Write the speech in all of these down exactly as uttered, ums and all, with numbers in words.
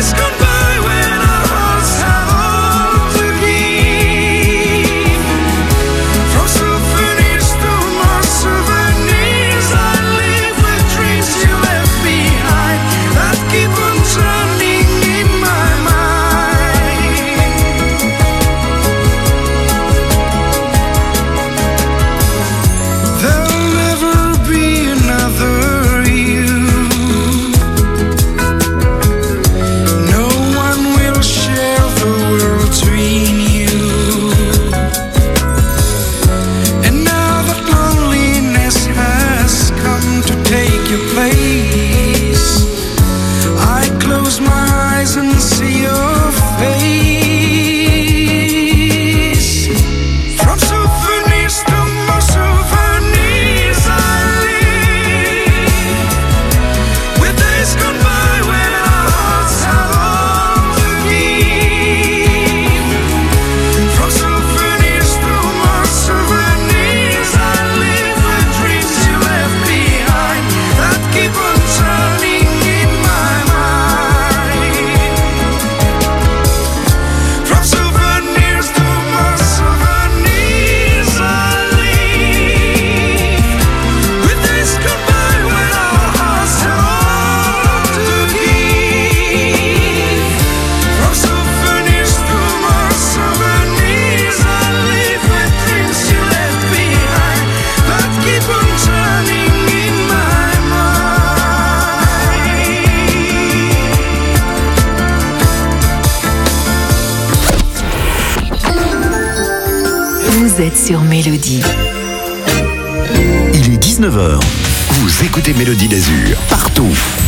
Vous êtes sur Mélodie. Il est dix-neuf heures. Vous écoutez Mélodie d'Azur partout.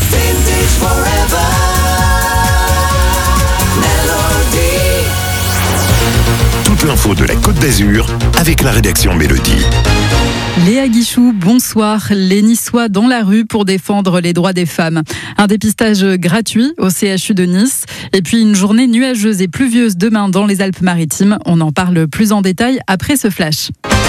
Toute l'info de la Côte d'Azur avec la rédaction Mélodie. Léa Guichou, bonsoir. Les Niçois dans la rue pour défendre les droits des femmes. Un dépistage gratuit au C H U de Nice. Et puis une journée nuageuse et pluvieuse demain dans les Alpes-Maritimes. On en parle plus en détail après ce flash.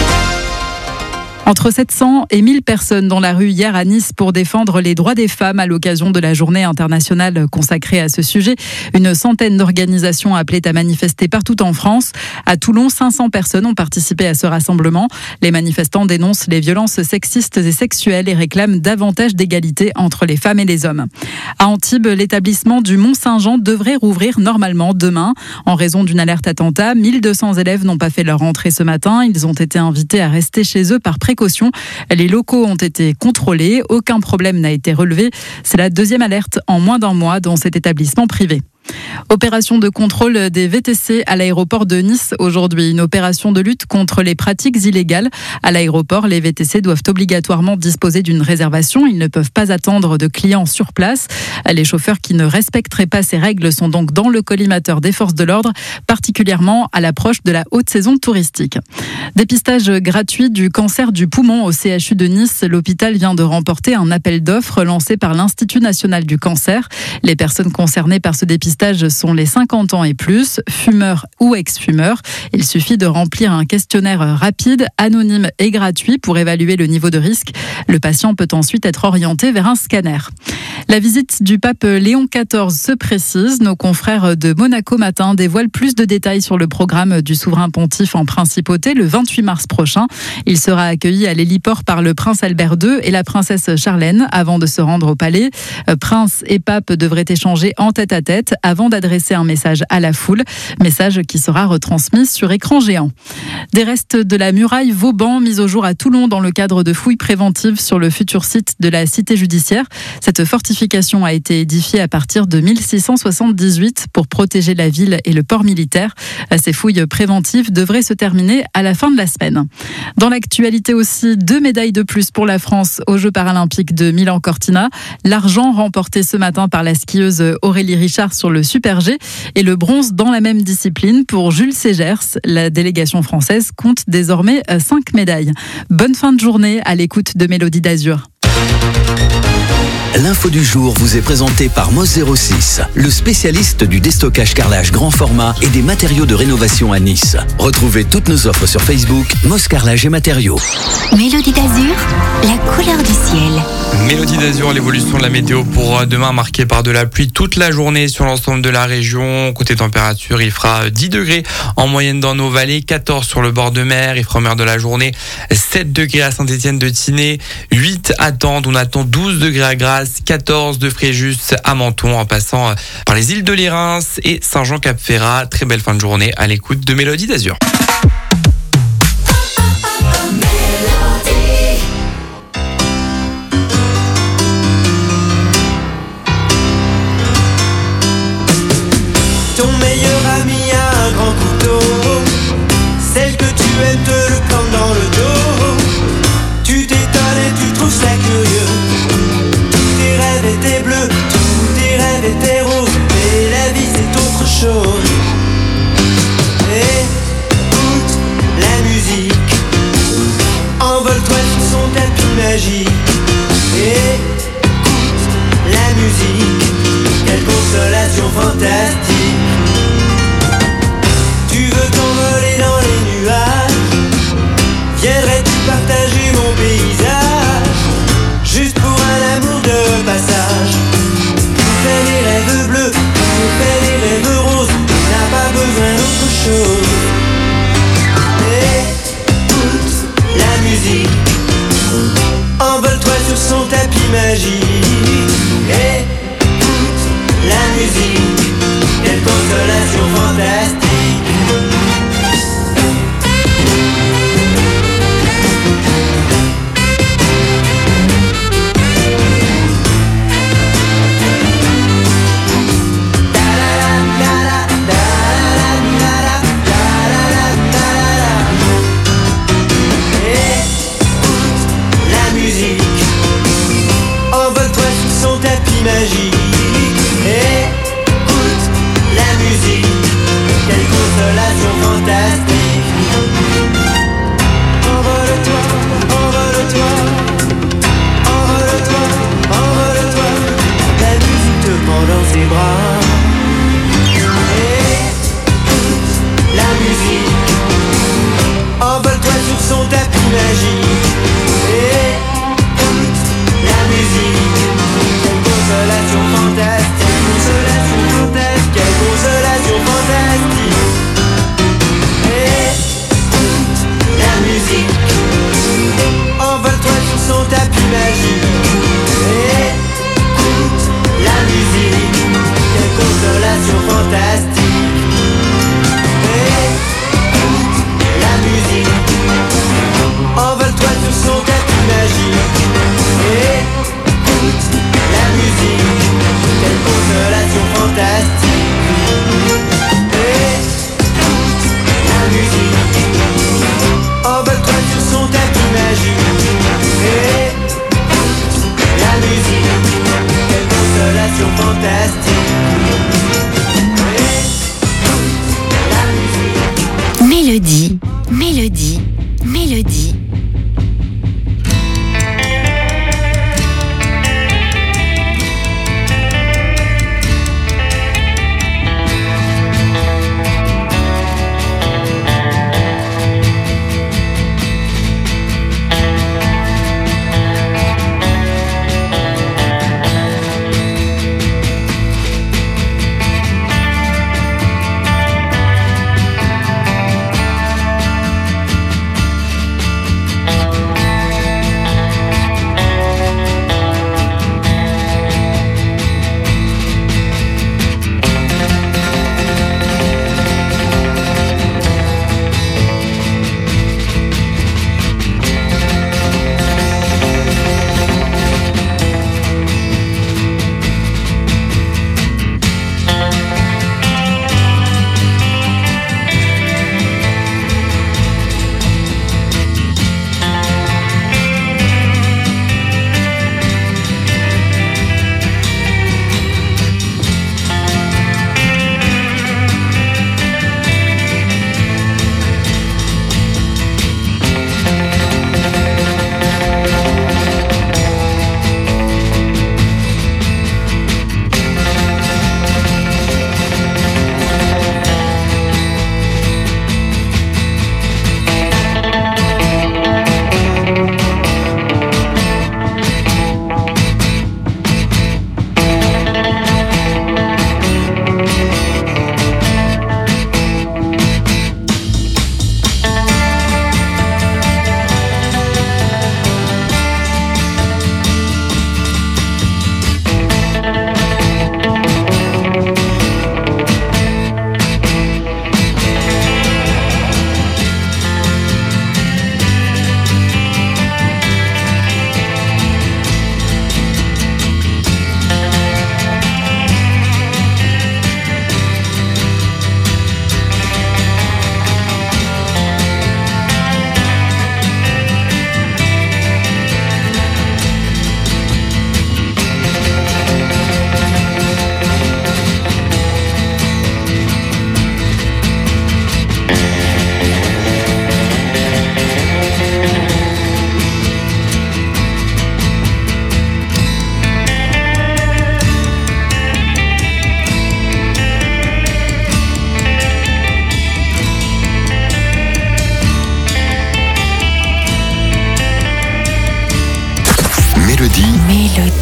Entre sept cents et mille personnes dans la rue hier à Nice pour défendre les droits des femmes à l'occasion de la journée internationale consacrée à ce sujet. Une centaine d'organisations appelaient à manifester partout en France. À Toulon, cinq cents personnes ont participé à ce rassemblement. Les manifestants dénoncent les violences sexistes et sexuelles et réclament davantage d'égalité entre les femmes et les hommes. À Antibes, l'établissement du Mont-Saint-Jean devrait rouvrir normalement demain. En raison d'une alerte attentat, mille deux cents élèves n'ont pas fait leur rentrée ce matin. Ils ont été invités à rester chez eux par précaution. Les locaux ont été contrôlés, aucun problème n'a été relevé. C'est la deuxième alerte en moins d'un mois dans cet établissement privé. Opération de contrôle des V T C à l'aéroport de Nice aujourd'hui. Une opération de lutte contre les pratiques illégales. À l'aéroport, les V T C doivent obligatoirement disposer d'une réservation. Ils ne peuvent pas attendre de clients sur place. Les chauffeurs qui ne respecteraient pas ces règles sont donc dans le collimateur des forces de l'ordre, particulièrement à l'approche de la haute saison touristique. Dépistage gratuit du cancer du poumon au C H U de Nice. L'hôpital vient de remporter un appel d'offres lancé par l'Institut national du cancer. Les personnes concernées par ce dépistage sont les cinquante ans et plus, fumeurs ou ex-fumeurs. Il suffit de remplir un questionnaire rapide, anonyme et gratuit pour évaluer le niveau de risque. Le patient peut ensuite être orienté vers un scanner. La visite du pape Léon quatorze se précise. Nos confrères de Monaco Matin dévoilent plus de détails sur le programme du souverain pontife en principauté le vingt-huit mars prochain. Il sera accueilli à l'héliport par le prince Albert deux et la princesse Charlène avant de se rendre au palais. Prince et pape devraient échanger en tête-à-tête avant d'adresser un message à la foule, message qui sera retransmis sur écran géant. Des restes de la muraille Vauban mis au jour à Toulon dans le cadre de fouilles préventives sur le futur site de la cité judiciaire. Cette fortification a été édifiée à partir de mille six cent soixante-dix-huit pour protéger la ville et le port militaire. Ces fouilles préventives devraient se terminer à la fin de la semaine. Dans l'actualité aussi, deux médailles de plus pour la France aux Jeux paralympiques de Milan-Cortina. L'argent remporté ce matin par la skieuse Aurélie Richard sur le Super G et le bronze dans la même discipline pour Jules Ségers. La délégation française compte désormais cinq médailles. Bonne fin de journée à l'écoute de Mélodie d'Azur. L'info du jour vous est présentée par Moss zéro six, le spécialiste du déstockage carrelage grand format et des matériaux de rénovation à Nice. Retrouvez toutes nos offres sur Facebook, Moss Carrelage et Matériaux. Mélodie d'Azur, la couleur du ciel. Mélodie d'Azur, l'évolution de la météo pour demain marquée par de la pluie toute la journée sur l'ensemble de la région. Côté température, il fera dix degrés en moyenne dans nos vallées, quatorze sur le bord de mer. Il fera au mer de la journée sept degrés à Saint-Étienne de Tinée, huit à Tende. On attend douze degrés à Grasse, quatorze de Fréjus à Menton, en passant par les îles de Lérins et Saint-Jean-Cap-Ferrat. Très belle fin de journée à l'écoute de Mélodie d'Azur. Ton meilleur ami a un grand couteau, celle que tu aimes te le plante dans le dos. Tu t'étonnes et tu trouves ça curieux. Tous tes rêves étaient bleus, tous tes rêves étaient roses, mais la vie c'est autre chose. Écoute la musique, envole-toi sur son tapis magique. Écoute la musique, quelle consolation fantastique. Tu veux t'envoler dans les nuages, viendrais-tu partager mon paysage, juste pour un amour de passage. Pour faire des rêves bleus, pour faire des rêves roses, on n'a pas besoin d'autre chose. Écoute la musique, envole-toi sur son tapis magique. Écoute la musique, quelle consolation fantastique. Magique, écoute la musique, quelle consolation fantastique. Envole-toi, envole-toi, envole-toi, envole-toi, la musique te prend dans ses bras. Écoute la musique, envole-toi sur son tapis magique. Écoute la musique, consolation fantastique, consolation fantastique, quelle consolation fantastique. Écoute la musique, envole-toi sur son tapis magique. Écoute la musique, quelle consolation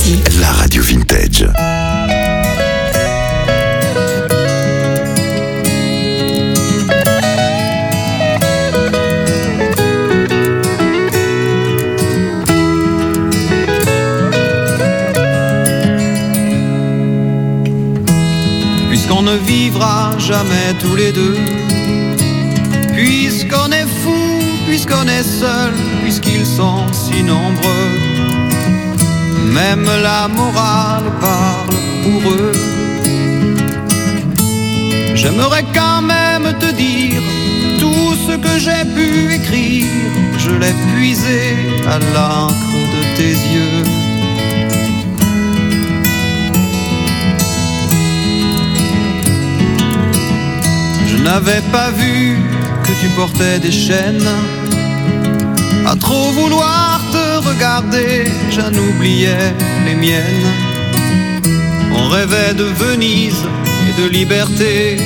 Mélodie. La radio vintage. Puisqu'on ne vivra jamais tous les deux, puisqu'on est fou, puisqu'on est seul, puisqu'ils sont si nombreux, même la morale parle pour eux. J'aimerais quand même te dire tout ce que j'ai pu écrire, je l'ai puisé à l'encre de tes yeux. Je n'avais pas vu que tu portais des chaînes. À trop vouloir te regarder, j'en oubliais les miennes. On rêvait de Venise et de liberté.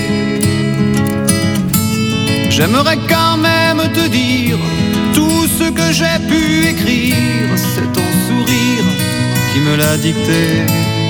J'aimerais quand même te dire tout ce que j'ai pu écrire. C'est ton sourire qui me l'a dicté.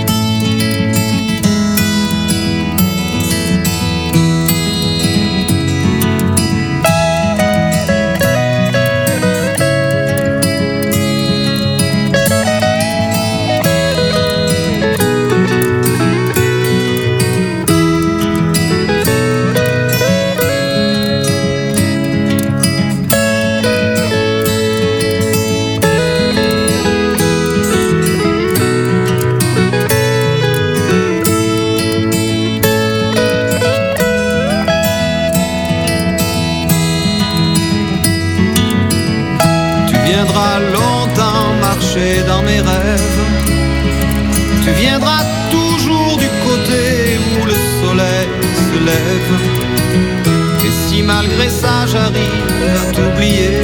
Dans mes rêves, tu viendras toujours du côté où le soleil se lève. Et si malgré ça j'arrive à t'oublier,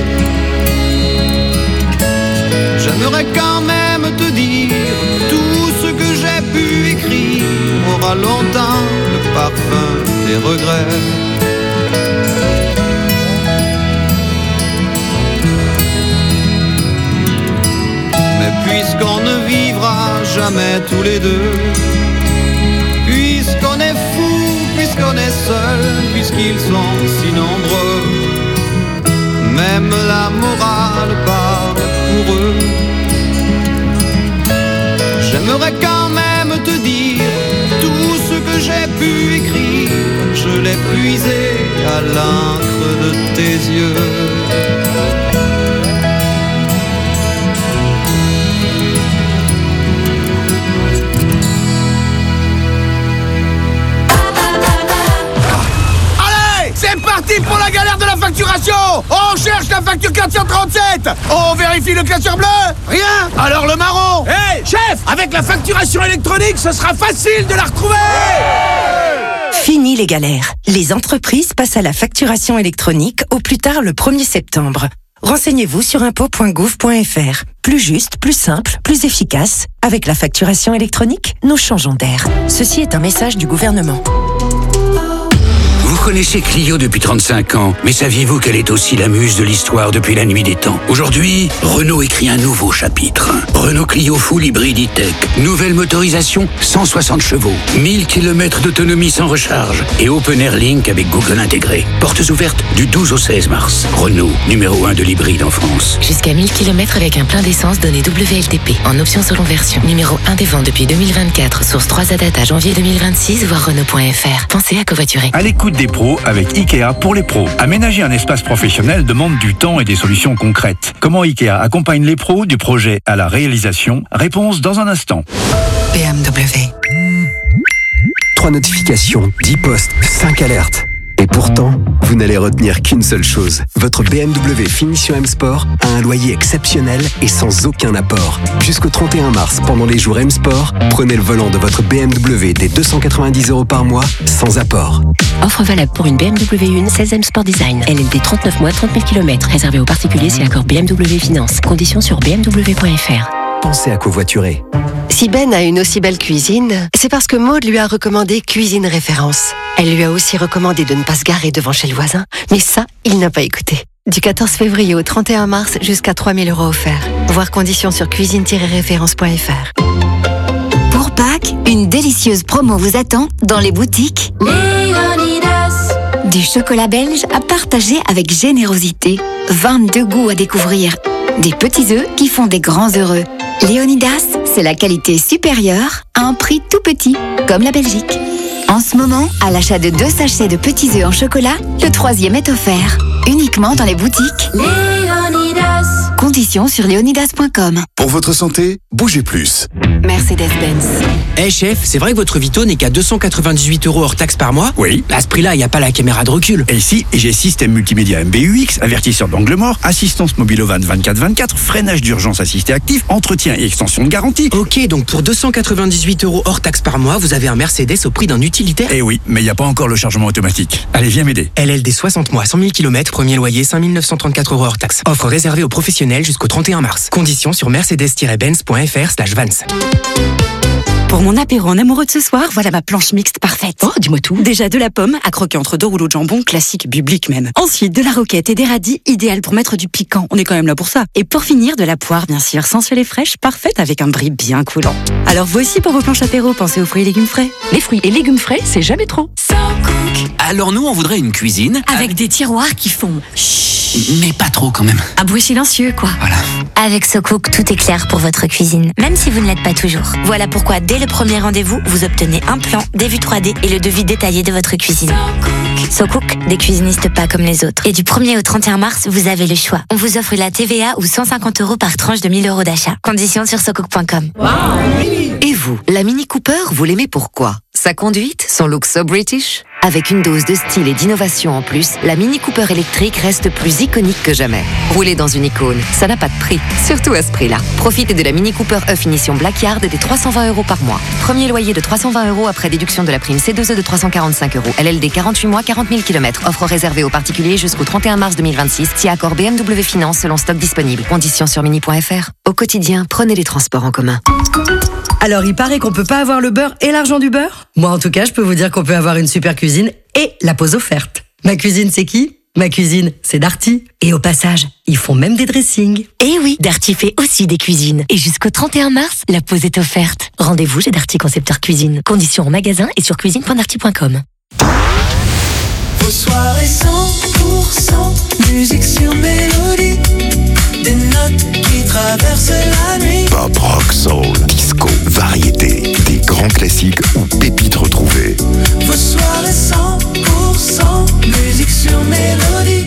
j'aimerais quand même te dire tout ce que j'ai pu écrire aura longtemps le parfum des regrets. Puisqu'on ne vivra jamais tous les deux, puisqu'on est fou, puisqu'on est seul, puisqu'ils sont si nombreux, même la morale parle pour eux. J'aimerais quand même te dire tout ce que j'ai pu écrire, je l'ai puisé à l'encre de tes yeux. Pour la galère de la facturation, on cherche la facture quatre cent trente-sept. On vérifie le classeur bleu. Rien. Alors le marron. Hé, hey, chef, avec la facturation électronique, ce sera facile de la retrouver. Fini les galères. Les entreprises passent à la facturation électronique au plus tard le premier septembre. Renseignez-vous sur impôts point gouv point fr. Plus juste, plus simple, plus efficace. Avec la facturation électronique, nous changeons d'air. Ceci est un message du gouvernement. Vous connaissez Clio depuis trente-cinq ans, mais saviez-vous qu'elle est aussi la muse de l'histoire depuis la nuit des temps? Aujourd'hui, Renault écrit un nouveau chapitre. Renault Clio Full Hybrid E-Tech. Nouvelle motorisation, cent soixante chevaux, mille kilomètres d'autonomie sans recharge et Open Air Link avec Google intégré. Portes ouvertes du douze au seize mars. Renault, numéro un de l'hybride en France. Jusqu'à mille kilomètres avec un plein d'essence donné W L T P. En option selon version. Numéro un des ventes depuis deux mille vingt-quatre. Source trois à date à janvier deux mille vingt-six, voire Renault point fr. Pensez à covoiturer. À l'écoute des pros avec Ikea pour les pros. Aménager un espace professionnel demande du temps et des solutions concrètes. Comment Ikea accompagne les pros du projet à la réalisation? Réponse dans un instant. B M W. Trois notifications, dix posts, cinq alertes. Et pourtant, vous n'allez retenir qu'une seule chose. Votre B M W Finition M Sport a un loyer exceptionnel et sans aucun apport. Jusqu'au trente et un mars, pendant les jours M Sport, prenez le volant de votre B M W dès deux cent quatre-vingt-dix euros par mois, sans apport. Offre valable pour une B M W un seize M Sport Design. L L D trente-neuf mois, trente mille kilomètres. Réservé aux particuliers si accord B M W Finance. Conditions sur b m w point fr. Pensez à covoiturer. Si Ben a une aussi belle cuisine, c'est parce que Maude lui a recommandé Cuisine Référence. Elle lui a aussi recommandé de ne pas se garer devant chez le voisin, mais ça, il n'a pas écouté. Du quatorze février au trente et un mars, jusqu'à trois mille euros offerts. Voir conditions sur cuisine tiret référence point fr. Pour Pâques, une délicieuse promo vous attend dans les boutiques Léonidas. Du chocolat belge à partager avec générosité. vingt-deux goûts à découvrir. Des petits œufs qui font des grands heureux. Léonidas, c'est la qualité supérieure à un prix tout petit, comme la Belgique. En ce moment, à l'achat de deux sachets de petits œufs en chocolat, le troisième est offert. Uniquement dans les boutiques Léonidas. Conditions sur léonidas point com. Pour votre santé, bougez plus. Mercedes-Benz. Eh hey chef, c'est vrai que votre Vito n'est qu'à deux cent quatre-vingt-dix-huit euros hors taxe par mois? Oui. À ce prix-là, il n'y a pas la caméra de recul. Et ici, j'ai système multimédia M B U X, avertisseur d'angle mort, assistance mobile au van vingt-quatre vingt-quatre, freinage d'urgence assisté actif, entretien et extension de garantie. Ok, donc pour deux cent quatre-vingt-dix-huit euros hors taxe par mois, vous avez un Mercedes au prix d'un utilitaire? Eh oui, mais il n'y a pas encore le chargement automatique. Allez, viens m'aider. L L D soixante mois, cent mille kilomètres, premier loyer cinq mille neuf cent trente-quatre euros hors taxe. Offre réservée aux professionnels jusqu'au trente et un mars. Conditions sur mercedes-benz point f r slash vans. Pour mon apéro en amoureux de ce soir, voilà ma planche mixte parfaite. Oh, dis-moi tout. Déjà de la pomme, à croquer entre deux rouleaux de jambon, classique biblique même. Ensuite, de la roquette et des radis, idéal pour mettre du piquant. On est quand même là pour ça. Et pour finir, de la poire, bien sûr, sensuelle et fraîche, parfaite avec un brie bien coulant. Alors voici pour vos planches apéro, pensez aux fruits et légumes frais. Les fruits et légumes frais, c'est jamais trop. So Cook. Alors nous, on voudrait une cuisine avec, avec des tiroirs qui font chut, mais pas trop quand même. Un bruit silencieux, quoi. Voilà. Avec So Cook, tout est clair pour votre cuisine, même si vous ne l'êtes pas toujours. Voilà pourquoi, dès le premier rendez-vous, vous obtenez un plan, des vues trois D et le devis détaillé de votre cuisine. So Cook, des cuisinistes pas comme les autres. Et du premier au trente et un mars, vous avez le choix. On vous offre la T V A ou cent cinquante euros par tranche de mille euros d'achat. Conditions sur so cook point com. Wow. Et vous, la Mini Cooper, vous l'aimez pourquoi? Sa conduite, son look so British? Avec une dose de style et d'innovation en plus, la Mini Cooper électrique reste plus iconique que jamais. Rouler dans une icône, ça n'a pas de prix, surtout à ce prix-là. Profitez de la Mini Cooper E Finition Blackyard des trois cent vingt euros par mois. Premier loyer de trois cent vingt euros après déduction de la prime C deux E de trois cent quarante-cinq euros. L L D quarante-huit mois, quarante mille kilomètres. Offre réservée aux particuliers jusqu'au trente et un mars deux mille vingt-six. Si accord B M W Finance selon stock disponible. Conditions sur mini point f r. Au quotidien, prenez les transports en commun. Alors, il paraît qu'on peut pas avoir le beurre et l'argent du beurre? Moi, en tout cas, je peux vous dire qu'on peut avoir une super cuisine et la pause offerte. Ma cuisine, c'est qui? Ma cuisine, c'est Darty. Et au passage, ils font même des dressings. Eh oui, Darty fait aussi des cuisines. Et jusqu'au trente et un mars, la pause est offerte. Rendez-vous chez Darty Concepteur Cuisine. Conditions en magasin et sur cuisine point darty point com. Vos soirées cent pour cent musique sur mélodie. Des notes qui traversent la nuit. Pop, rock, soul, disco, variété, des grands classiques ou pépites retrouvées. Vos soirées cent pour cent musique sur mélodie.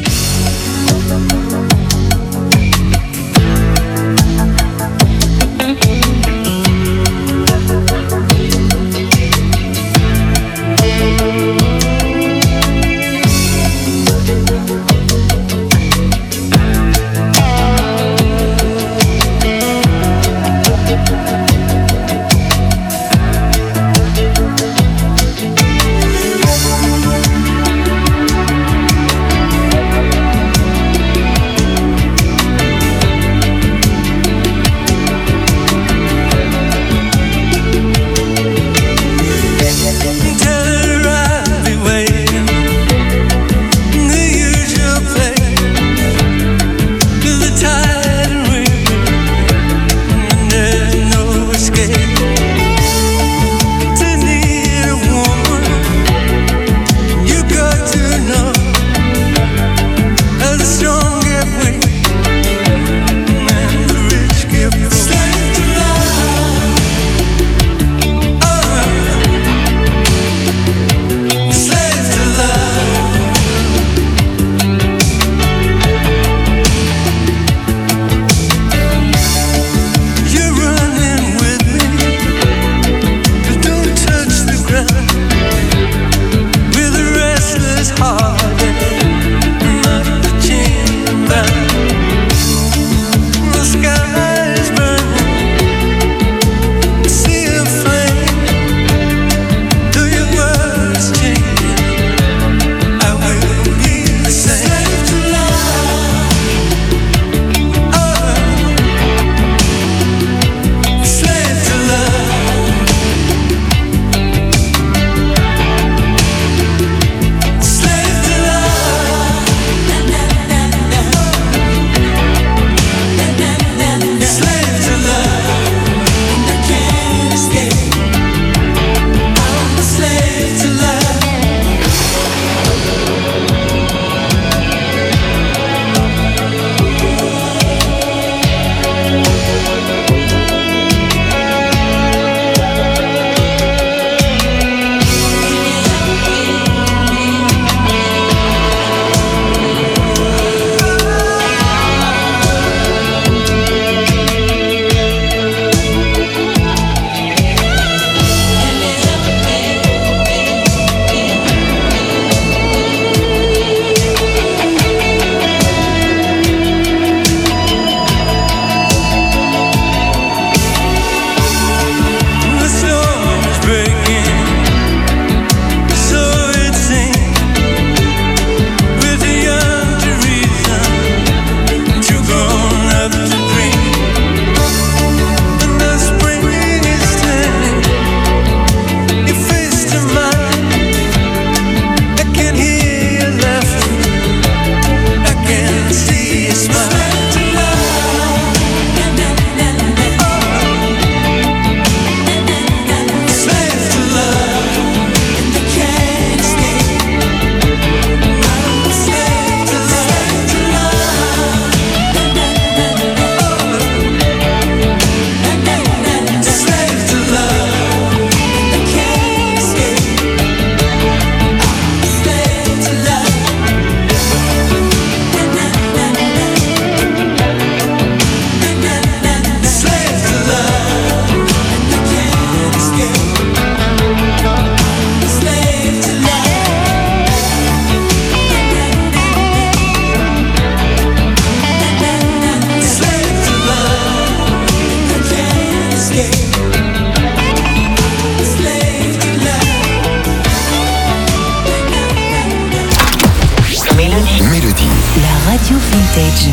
Radio Vintage.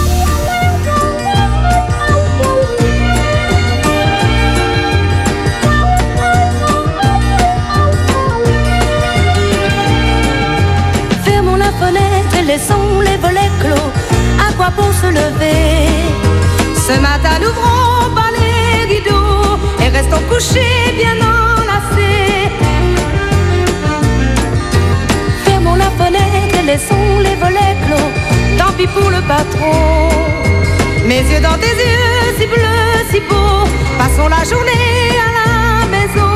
Fermons la fenêtre et laissons les volets clos. À quoi bon se lever? Ce matin, n'ouvrons pas les rideaux et restons couchés bien enlacés. Fermons la fenêtre et laissons les volets clos. Tant pis pour le patron. Mes yeux dans tes yeux, si bleus, si beaux. Passons la journée à la maison.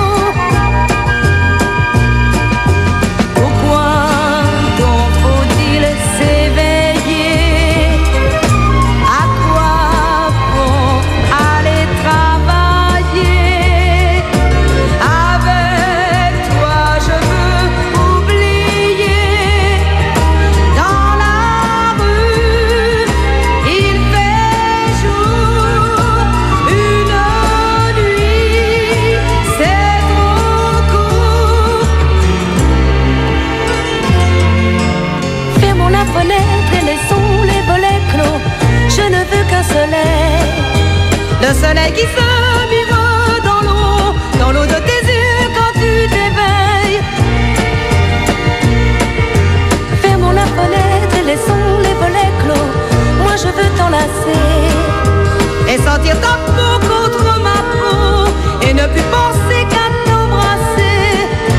Pourquoi donc faut-il s'éveiller? À quoi bon aller travailler? Avec toi je veux oublier. Dans la rue il fait jour, une nuit c'est trop court. Fermons la fenêtre et laissons les volets clos. Je ne veux qu'un soleil, le soleil qui se mire dans l'eau, dans l'eau de tes yeux quand tu t'éveilles. Fermons la fenêtre et laissons les volets clos. Moi je veux t'enlacer et sentir ta peau contre ma peau et ne plus penser qu'à t'embrasser.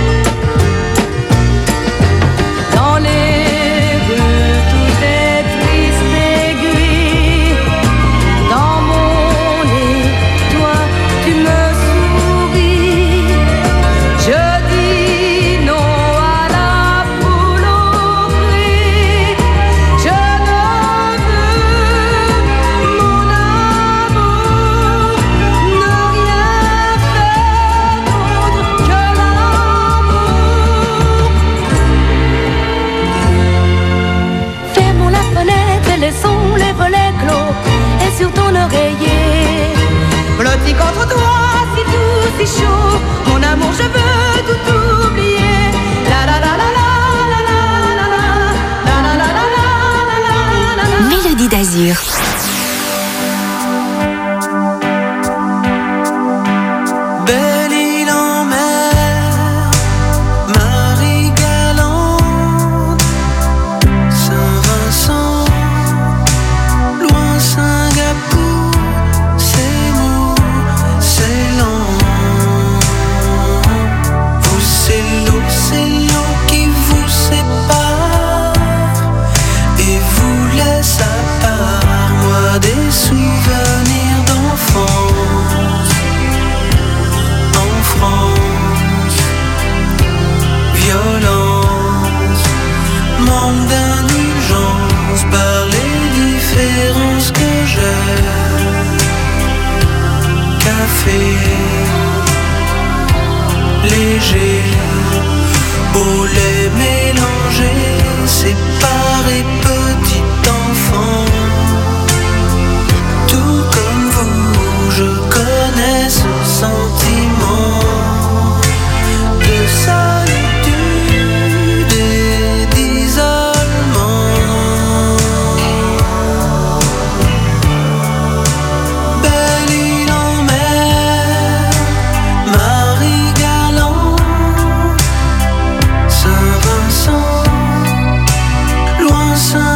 Dans les rues tout est triste et gris. Dans mon lit, toi tu me souris. Je dis non à la foule au cri. Je ne veux, mon amour, ne rien faire d'autre que l'amour. Fermons la fenêtre et laissons les volets clos. Et sur ton oreiller, blotti contre toi, si doux, si chaud. Mon amour, je veux tout oublier. La la la la la la la la la la la la la la la. Mélodie d'Azur. Belle île en mer, Marie galante, Saint-Vincent, loin Singapour, c'est mou, c'est lent. Vous c'est l'eau, c'est l'eau qui vous sépare et vous laisse à part. Moi des souvenirs d'enfance, en France, violence, manque d'indulgence par les différences que j'ai. Café, léger, au lait mélangé, séparé, petit enfant. Tout comme vous, je connais ce sentiment de solitude et d'isolement. Belle île en mer, Marie galante, Saint-Vincent, loin Saint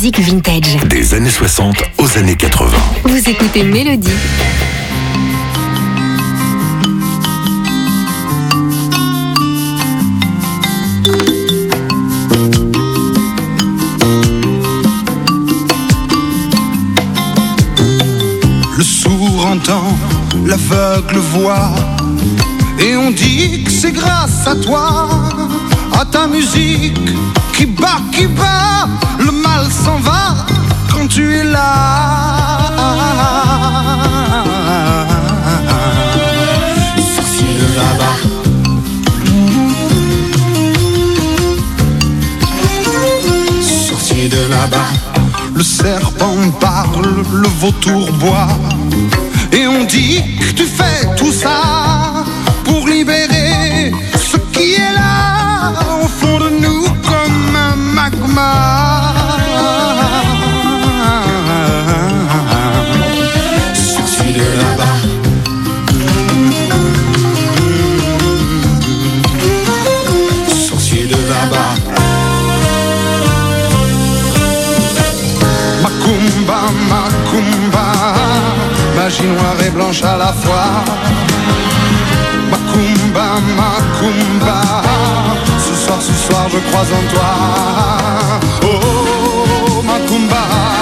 musique vintage. Des années soixante aux années quatre-vingts. Vous écoutez Mélodie. Le sourd entend, l'aveugle voit, et on dit que c'est grâce à toi, à ta musique qui bat, qui bat, le mal s'en va quand tu es là. Sorcier de là-bas, sorcier de là-bas. Le serpent parle, le vautour boit, et on dit que tu fais tout ça pour libérer ce qui est là au fond de nous comme un magma. Sorcier de là-bas, sorcier de là-bas. Macumba, Macumba, magie noire et blanche à la fois. Macumba, Macumba, ce soir, ce soir je crois en toi. Oh, Macumba,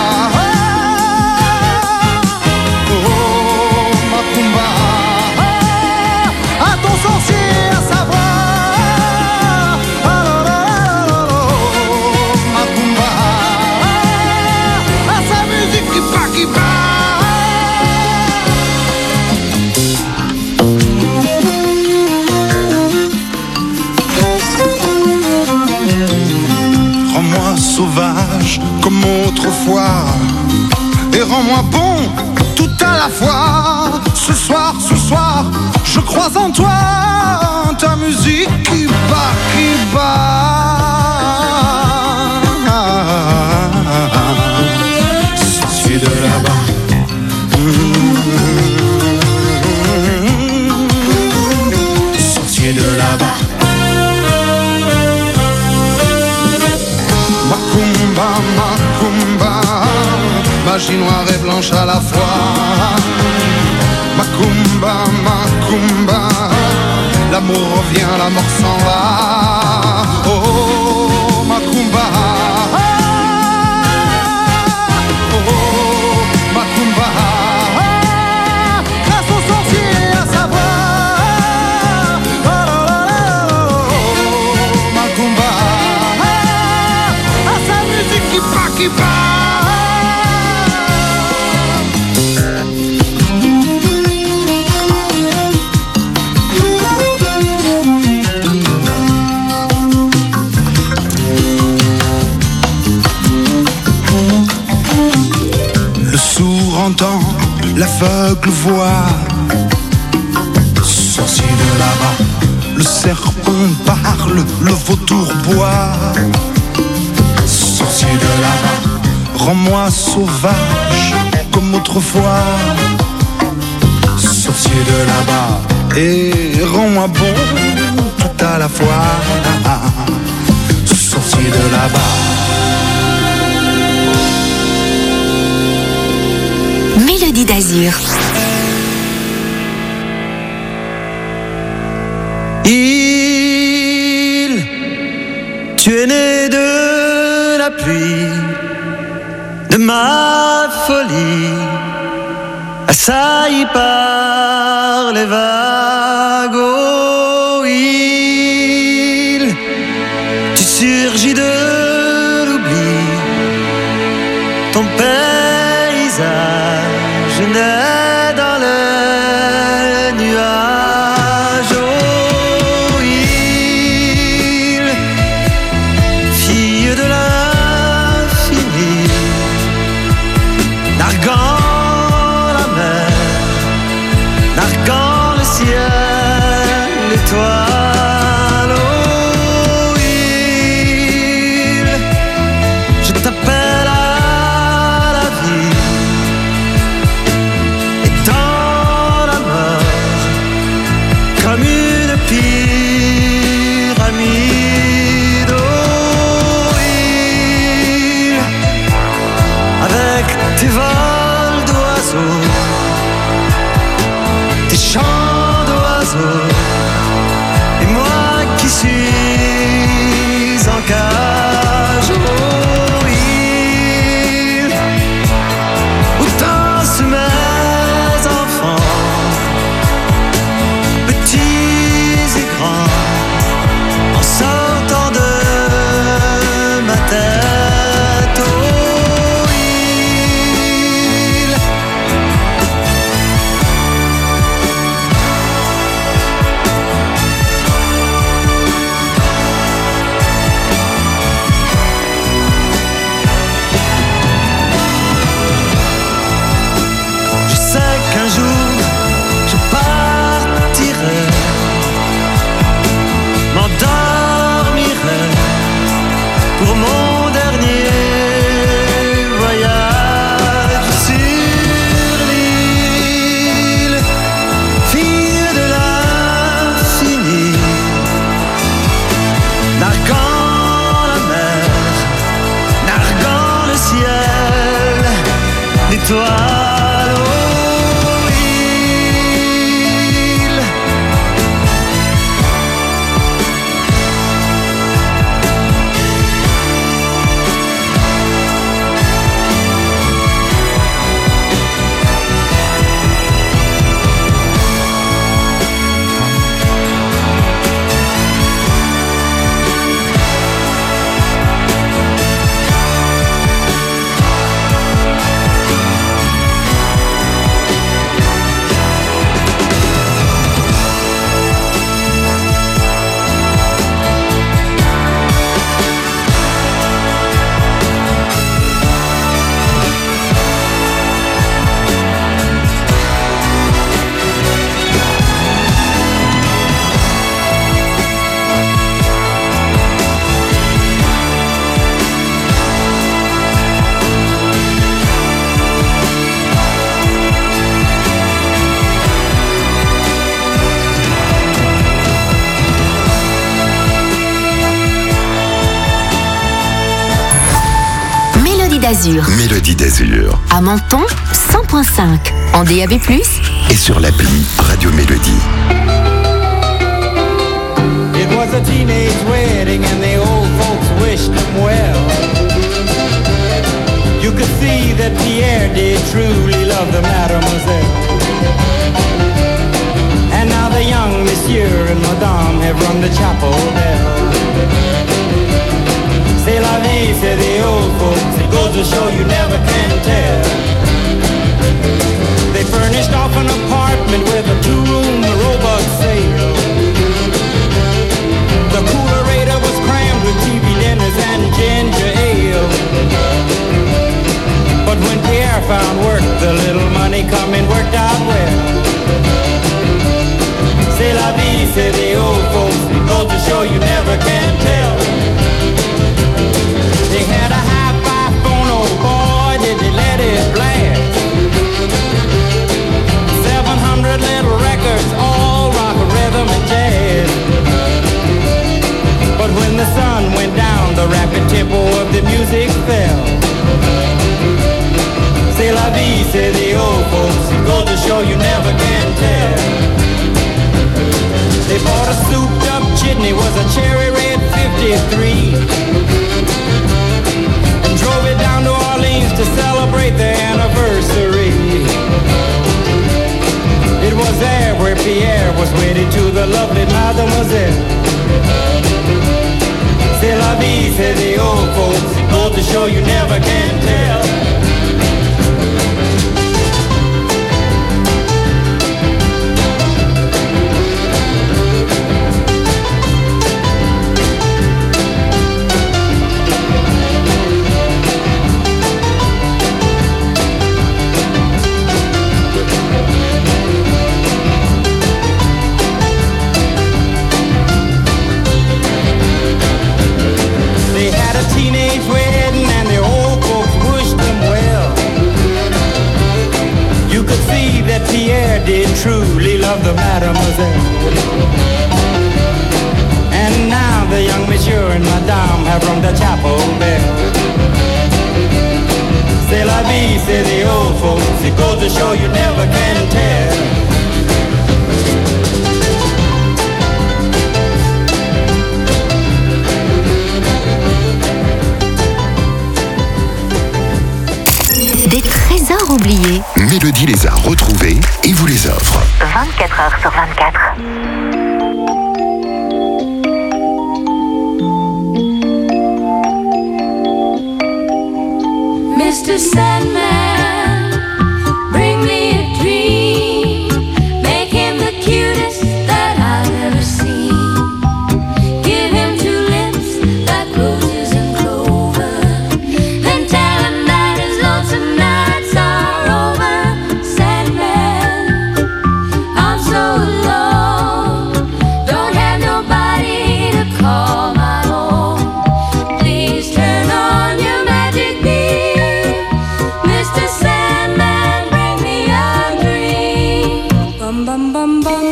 oh, Macumba, à ton sorcier à savoir. Oh, Macumba, à sa musique qui bat, qui bat. Sauvage comme autrefois, et rends-moi bon tout à la fois. Ce soir, ce soir, je crois en toi, ta musique qui bat, qui bat. Sorcier de là-bas, mmh. Sorcier de là-bas. Macumba, Macumba, magie noire et blanche à la fois. Macumba, Macumba, l'amour revient, la mort s'en va. Oh, Macumba, oh, Macumba, grâce au sorcier à savoir. Oh, Macumba, qui bat, qui bat. Le sourd entend, l'aveugle voit. Sorcier de là-bas, le serpent parle, le vautour boit. Sorcier de là-bas, rends-moi sauvage comme autrefois. Sorcier de là-bas, et rends-moi bon tout à la fois. Sorcier de là-bas. Mélodie d'Azur. Il, tu es né de la pluie, de ma folie, assailli par les vagues. Oh, il, tu surgis de l'oubli, ton paysage naît dans les nuages. Oh, il, fille de l'infini, narguant la mer, narguant le ciel, l'étoile. Oh, il, je t'appelle à la vie, et dans la mort, comme une pyramide. Oh, il, oiseaux. Et moi qui suis en cage aux îles où dansent mes enfants, petits et grands, en sortant de ma tête aux îles. Je sais qu'un jour je partirai, m'endormirai pour mon dernier voyage sur l'île, fille de l'infini, narguant la mer, narguant le ciel, l'étoile aux îles. Mélodie d'Azur. Mélodie d'Azur. À Menton, cent point cinq. En D A B plus, Et sur l'appli Radio Mélodie. It was a teenage wedding and the old folks wished them well. You could see that Pierre did truly love the mademoiselle. And now the young monsieur and madame have rung the chapel bell. C'est la vie, say the old folks, it goes to show you never can tell. They furnished off an apartment with a two-room robot sale. The coolerator was crammed with T V dinners and ginger ale. But when Pierre found work, the little money coming worked out well. C'est la vie, say the old folks, it goes to show you never can tell. They had a hi-fi phone, oh boy, did they let it blast. Seven hundred little records, all rock, rhythm, and jazz. But when the sun went down, the rapid tempo of the music fell. C'est la vie, say the old folks, it goes to show you never can tell. They bought a souped-up chitney, was a cherry red fifty-three, and drove it down to Orleans to celebrate their anniversary. It was there where Pierre was wedded to the lovely mademoiselle. C'est la vie, say the old folks, it goes to show you never can tell. Did truly love the mademoiselle. And now the young monsieur and madame have rung the chapel bell. C'est la vie, say the old folks, it goes to show you never can tell. Mélodie les a retrouvés et vous les offre. vingt-quatre heures sur vingt-quatre. Mister Sandman, bring me a dream. Make him the cutest that I've ever seen. Give him two lips like roses and clover. Then tell him that his lonesome nights are over. Sandman, I'm so alone. Don't have nobody to call my own. Please turn on your magic beam. Mister Sandman, bring me a dream. Bum bum bum bum.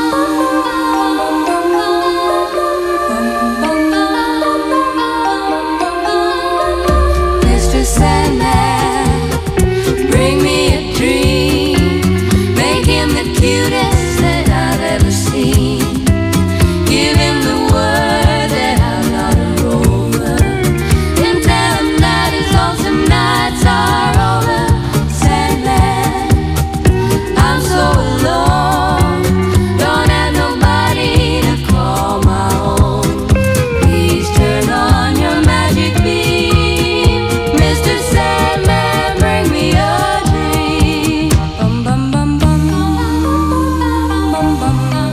Mister Sandman, bring me a dream. Make him the cutest that I've ever seen. Give him the word that I'm not a rover. And tell him that his lonesome nights are over. Sandman, I'm so alone. Don't have nobody to call my own. Please turn on your magic beam. Mister Sandman, bring me a dream. Bum bum bum bum. Bum bum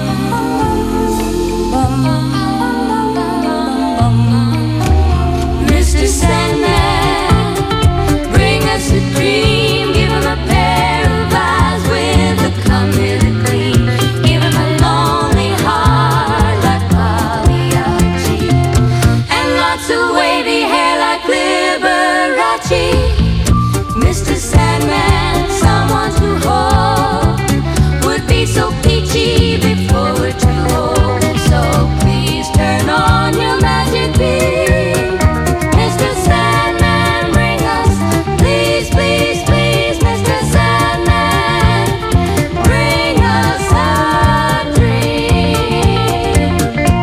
bum. Mister Sandman, bring us a dream. Give him a pair of eyes with a come hither gleam. Give him a lonely heart like Pagliacci, and lots of wavy hair like Liberace. Mister Sandman, someone to hold would be so peachy before we're too old. So please turn on your magic beam. Mister Sandman, bring us, please, please, please. Mister Sandman, bring us a dream.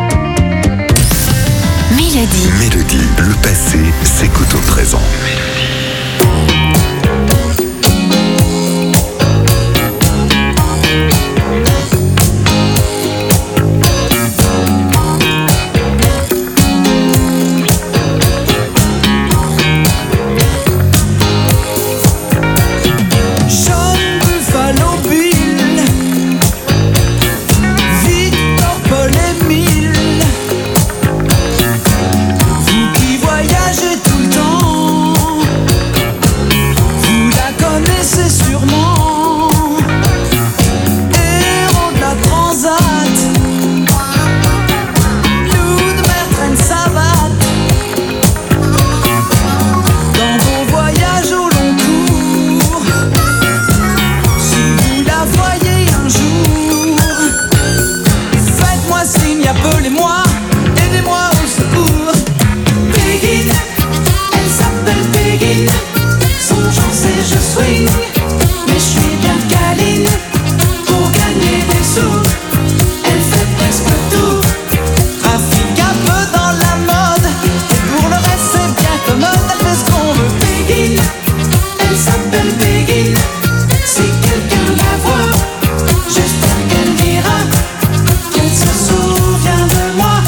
Mélodie. Mélodie, le passé s'écoute au présent. Sean Buffalo Bill, Victor Paul Émile, vous qui voyagez tout le temps, vous la connaissez sûrement. Héros de la Transat, Lou de Bertrand Savate, dans vos voyages au long cours. Si vous la voyez un jour, faites-moi signe, appelez-moi, aidez-moi au secours. Peggy, elle s'appelle Peggy, son genre c'est je swing, mais je suis bien câline pour gagner des sous. Elle fait presque tout, trafic un peu dans la mode, et pour le reste c'est bien commode. Elle fait ce qu'on veut. Peggy, elle s'appelle Peggy. Si quelqu'un la voit, j'espère qu'elle dira qu'elle se souvient de moi.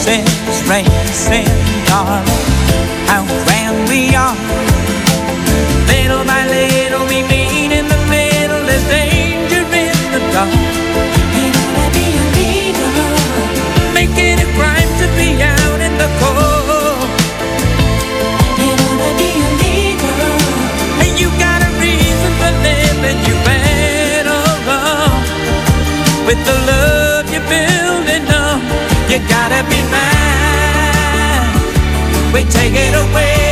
horses racing, darling, how grand we are. Little by little we meet in the middle, there's danger in the dark. Ain't gonna be a leader, making it crime to be out in the cold. Ain't gonna be a leader, and you got a reason for living, you better run with the love you're building up. You gotta be mine, we take it away.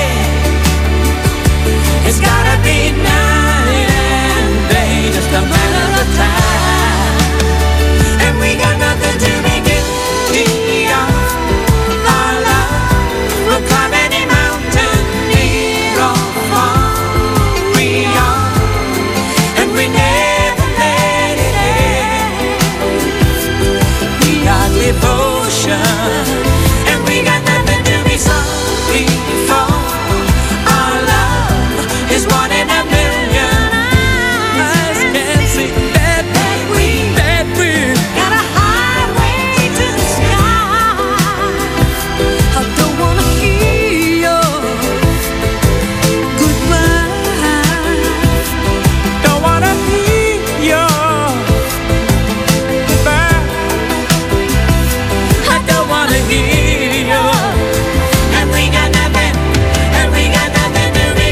It's gotta be night and day, just a matter of time. And we got nothing to be guilty of. Our love will climb any mountain, near or far. We are, and we never let it end. We are devotion, and we got nothing to be sorry for. Is one in a million. Eyes can't see that we, that we got a highway to the sky. I don't wanna hear your goodbye. Don't wanna hear your goodbye. I don't wanna hear your. And we got nothing, and we got nothing to be.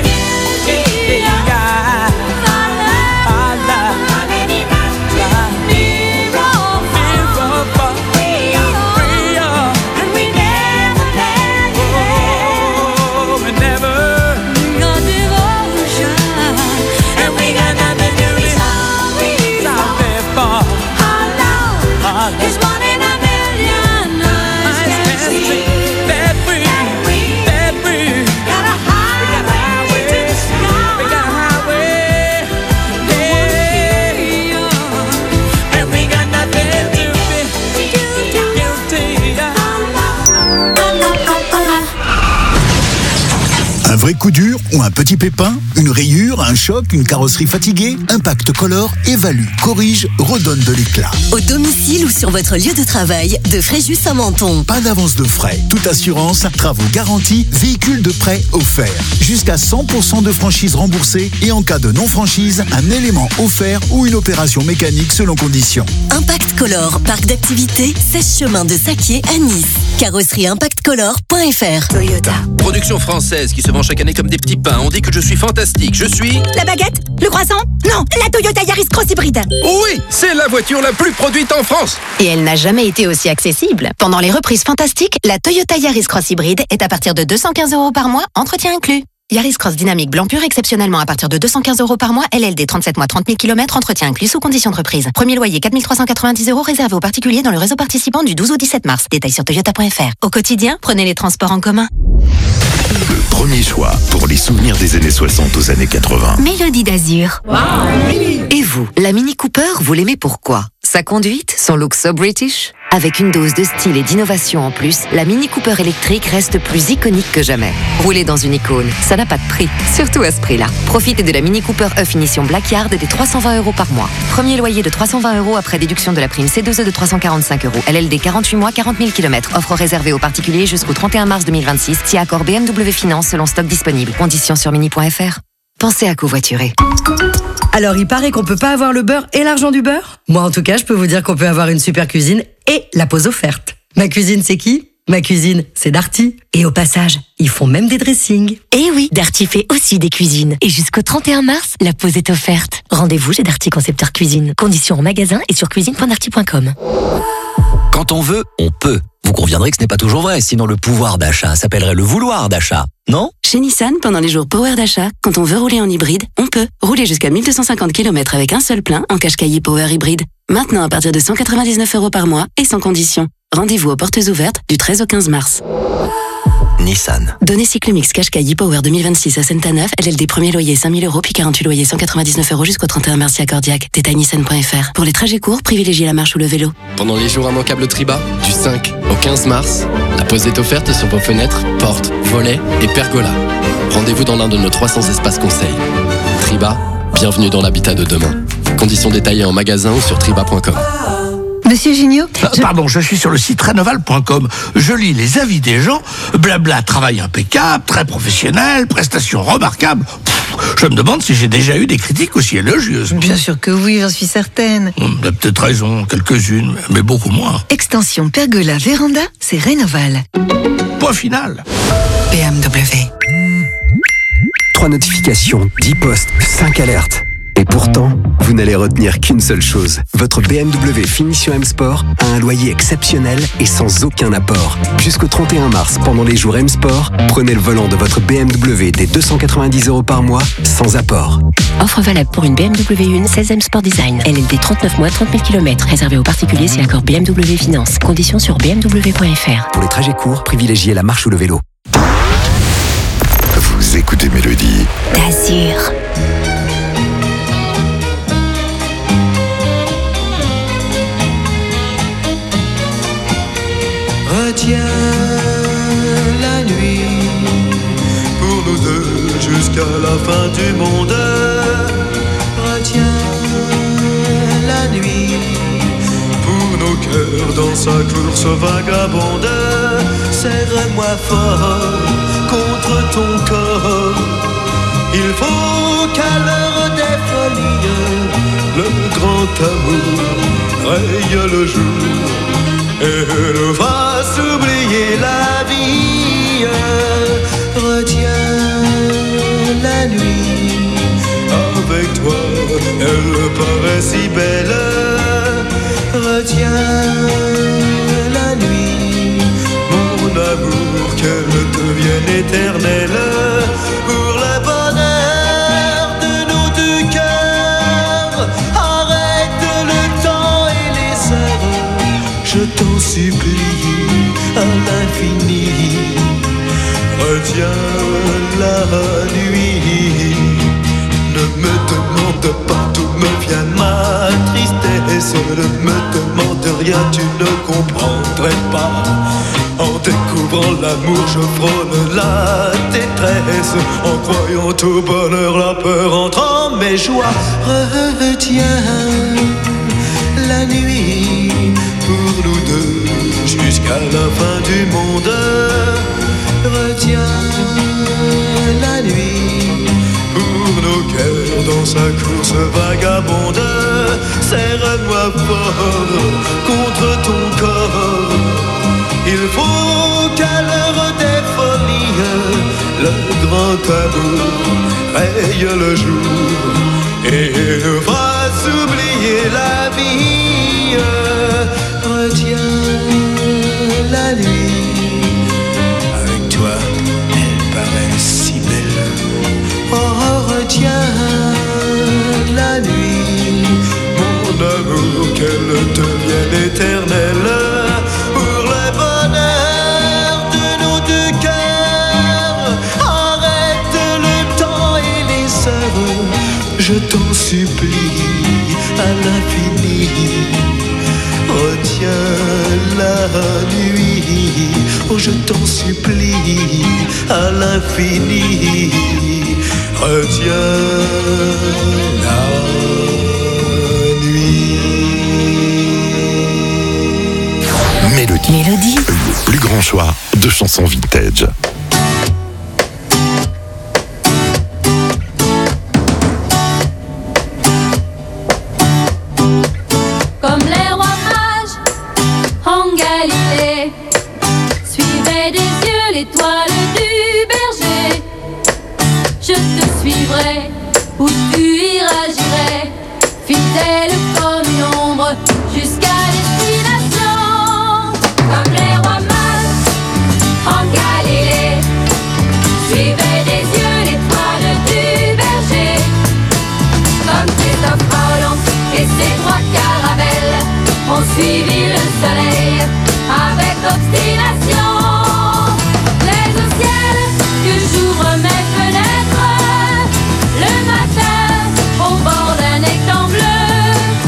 Un vrai coup dur ou un petit pépin, une rayure, un choc, une carrosserie fatiguée, Impact Color évalue, corrige, redonne de l'éclat. Au domicile ou sur votre lieu de travail, de Fréjus à Menton. Pas d'avance de frais, toute assurance, travaux garantis, véhicules de prêt offerts. Jusqu'à cent pour cent de franchise remboursée et en cas de non-franchise, un élément offert ou une opération mécanique selon conditions. Impact Color, parc d'activités, seize chemin de Saquier à Nice. Carrosserie impact color point f r. Toyota. Production française qui se vend chaque année comme des petits pains. On dit que je suis fantastique. Je suis... La baguette? Le croissant? Non, la Toyota Yaris Cross Hybride. Oui, c'est la voiture la plus produite en France. Et elle n'a jamais été aussi accessible. Pendant les reprises fantastiques, la Toyota Yaris Cross Hybride est à partir de deux cent quinze euros par mois, entretien inclus. Yaris Cross Dynamique blanc pur exceptionnellement à partir de deux cent quinze euros par mois, L L D trente-sept mois trente mille kilomètres, entretien inclus sous condition de reprise. Premier loyer quatre mille trois cent quatre-vingt-dix euros réservé aux particuliers dans le réseau participant du douze au dix-sept mars. Détails sur toyota point f r. Au quotidien, prenez les transports en commun. Le premier choix pour les souvenirs des années soixante aux années quatre-vingts. Mélodie d'Azur. Et vous, la Mini Cooper, vous l'aimez pourquoi? Sa conduite, son look so British? Avec une dose de style et d'innovation en plus, la Mini Cooper électrique reste plus iconique que jamais. Rouler dans une icône, ça n'a pas de prix, surtout à ce prix-là. Profitez de la Mini Cooper E Finition Blackyard des trois cent vingt euros par mois. Premier loyer de trois cent vingt euros après déduction de la prime C deux E de trois cent quarante-cinq euros. L L D quarante-huit mois, quarante mille kilomètres. Offre réservée aux particuliers jusqu'au trente et un mars deux mille vingt-six. Si accord B M W Finance selon stock disponible. Conditions sur mini point f r. Pensez à covoiturer. Alors, il paraît qu'on peut pas avoir le beurre et l'argent du beurre? Moi, en tout cas, je peux vous dire qu'on peut avoir une super cuisine et la pause offerte. Ma cuisine, c'est qui? Ma cuisine, c'est Darty. Et au passage, ils font même des dressings. Eh oui, Darty fait aussi des cuisines. Et jusqu'au trente et un mars, la pause est offerte. Rendez-vous chez Darty Concepteur Cuisine. Conditions en magasin et sur cuisine point darty point com. Quand on veut, on peut. Vous conviendrez que ce n'est pas toujours vrai, sinon le pouvoir d'achat s'appellerait le vouloir d'achat, non? Chez Nissan, pendant les jours Power d'achat, quand on veut rouler en hybride, on peut. Rouler jusqu'à mille deux cent cinquante kilomètres avec un seul plein en Qashqai Power Hybride. Maintenant à partir de cent quatre-vingt-dix-neuf euros par mois et sans condition. Rendez-vous aux portes ouvertes du treize au quinze mars. Nissan. Données Cyclomix Qashqai Power deux mille vingt-six à Saint-Aneuf, L L D premier loyer cinq mille euros puis quarante-huit loyers cent quatre-vingt-dix-neuf euros jusqu'au trente et un mars si accordiaque. Détail nissan point f r. Pour les trajets courts, privilégiez la marche ou le vélo. Pendant les jours immanquables Triba, du cinq au quinze mars, la pause est offerte sur vos fenêtres, portes, volets et pergolas. Rendez-vous dans l'un de nos trois cents espaces conseils. Triba, bienvenue dans l'habitat de demain. Conditions détaillées en magasin ou sur triba point com. Monsieur Junio euh, je... Pardon, je suis sur le site rénoval point com. Je lis les avis des gens. Blabla, travail impeccable, très professionnel, prestations remarquables. Pff, je me demande si j'ai déjà eu des critiques aussi élogieuses. Bien sûr que oui, j'en suis certaine. Hum, T'as peut-être raison, quelques-unes, mais beaucoup moins. Extension Pergola Véranda, c'est Rénoval. Point final. B M W. Trois notifications, dix posts, cinq alertes. Et pourtant, vous n'allez retenir qu'une seule chose. Votre B M W Finition M Sport a un loyer exceptionnel et sans aucun apport. Jusqu'au trente et un mars, pendant les jours M Sport, prenez le volant de votre B M W dès deux cent quatre-vingt-dix euros par mois, sans apport. Offre valable pour une B M W un seize M Sport Design. L L D trente-neuf mois, trente mille kilomètres. Réservé aux particuliers si accord B M W Finance. Conditions sur b m w point f r. Pour les trajets courts, privilégiez la marche ou le vélo. Vous écoutez Mélodie. D'Azur. Retiens la nuit pour nous deux jusqu'à la fin du monde. Retiens la nuit pour nos cœurs dans sa course vagabonde. Serre-moi fort contre ton corps. Il faut qu'à l'heure des folies le grand amour raye le jour et nous fasse oublier la vie. Retiens la nuit, avec toi elle paraît si belle. Retiens la nuit, mon amour, qu'elle devienne éternelle. Pour le bonheur de nos deux cœurs, arrête le temps et les heures. Je t'en supplie à l'infini. Retiens la nuit. Ne me demande pas d'où me vient ma tristesse. Ne me demande rien, tu ne comprendrais pas. En découvrant l'amour, je frôle la détresse. En croyant au bonheur, la peur entre en mes joies. Retiens la nuit pour nous deux jusqu'à la fin du monde. Retiens la nuit pour nos cœurs dans sa course vagabonde. Serre-moi fort contre ton corps. Il faut qu'à l'heure des folies le grand amour raye le jour et nous fasse oublier la vie. Retiens la nuit, avec toi elle paraît si belle. Oh, retiens la nuit, mon amour, qu'elle devienne éternelle. Pour le bonheur de nos deux cœurs, arrête le temps et les heures. Je t'en supplie à l'infini. Retiens la nuit, oh je t'en supplie à l'infini. Retiens la nuit. Mélodie. Mélodie. Le plus grand choix de chansons vintage. Comme les rois mages en Galilée suivaient des yeux l'étoile du berger. Je te suivrai où tu iras, j'irai, fidèle comme une ombre jusqu'à destination. Comme les rois mages en Galilée suivaient des yeux l'étoile du berger. Comme Christophe Colomb et ses trois caravelles ont suivi le soleil avec obstination. Les au ciel que j'ouvre mes fenêtres le matin au bord d'un étang bleu.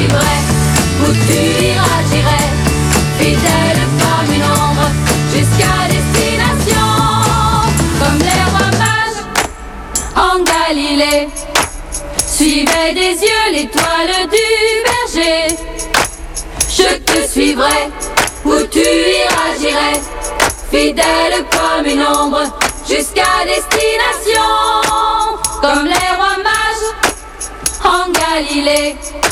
suivrai, où tu iras j'irai, fidèle comme une ombre, jusqu'à destination. Comme les rois mages en Galilée, suivais des yeux l'étoile du berger. Je te suivrai, où tu iras j'irai, fidèle comme une ombre, jusqu'à destination. Comme les rois mages en Galilée.